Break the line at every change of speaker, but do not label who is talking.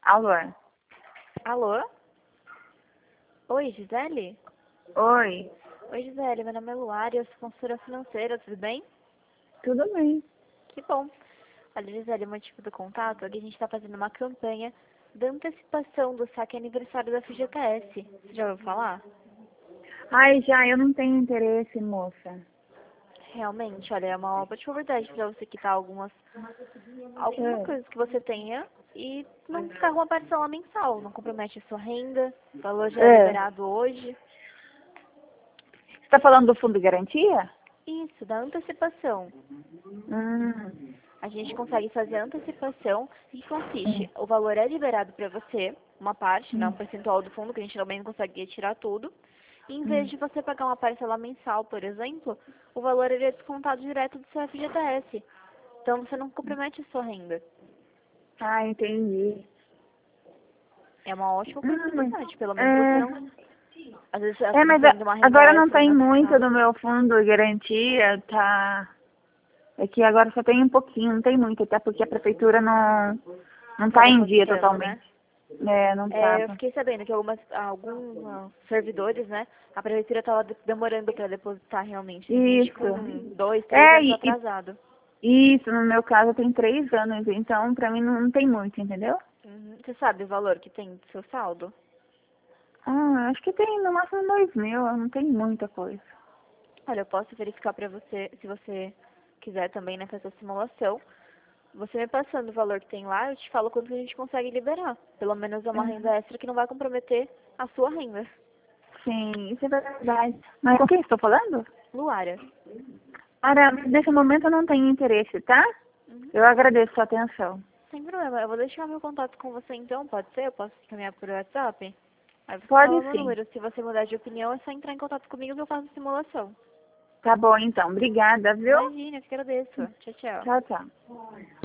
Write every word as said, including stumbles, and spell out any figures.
Alô?
Alô? Oi, Gisele?
Oi,
Oi, Gisele, meu nome é Luara, eu sou consultora financeira, tudo bem?
tudo bem?
Que bom. Olha, Gisele, o motivo do contato é que a gente está fazendo uma campanha da antecipação do saque aniversário da F G T S. Você já ouviu falar?
Ai, já, eu não tenho interesse, moça.
Realmente, olha, é uma ótima oportunidade para você quitar algumas, algumas
É.
coisas que você tenha e não ficar com uma parcela mensal, não compromete a sua renda, o valor já é
É.
liberado hoje.
Você tá falando do fundo de garantia?
Isso, da antecipação.
Hum.
A gente consegue fazer a antecipação e
Hum.
consiste, o valor é liberado para você, uma parte, né, um
Hum.
percentual do fundo, que a gente também não consegue tirar tudo. E em vez
Hum.
de você pagar uma parcela mensal, por exemplo, o valor ele é descontado direto do seu F G T S. Então você não compromete a sua renda.
Ah, entendi.
É uma ótima
Hum, mas,
oportunidade, pelo menos você
é,
não. Às vezes
é,
você
mas a-
tem uma renda
agora não
extra
tem
na
muito do
casa.
meu fundo de garantia, tá? É que agora só tem um pouquinho, não tem muito, até porque a prefeitura não, não
Tá
tá em dia
depositando, né?
totalmente. É, não
É, eu
tava.
fiquei sabendo que algumas, alguns servidores, né, a prefeitura estava demorando para depositar realmente. Tem gente
Isso.
com dois, três
É,
anos
e, e
atrasado.
isso, no meu caso tem três anos, então pra mim não, não tem muito, entendeu?
Uhum. Você sabe o valor que tem do seu saldo?
Ah, acho que tem no máximo dois mil, não tem muita coisa.
Olha, eu posso verificar para você, se você quiser também, né, fazer a simulação. Você me passando o valor que tem lá, eu te falo quanto que a gente consegue liberar. Pelo menos é uma
Uhum.
renda extra que não vai comprometer a sua renda.
Sim, isso é verdade. Mas com quem estou falando?
Luara.
Ora, nesse momento eu não tenho interesse, tá?
Uhum.
Eu agradeço sua atenção.
Sem problema. Eu vou deixar meu contato com você então, pode ser? Eu posso caminhar por WhatsApp? Aí você
Pode
fala meu
sim.
número. Se você mudar de opinião, é só entrar em contato comigo que eu faço simulação.
Tá bom então. Obrigada, viu?
Imagina, eu que agradeço. Tchau, tchau.
Tchau, tchau.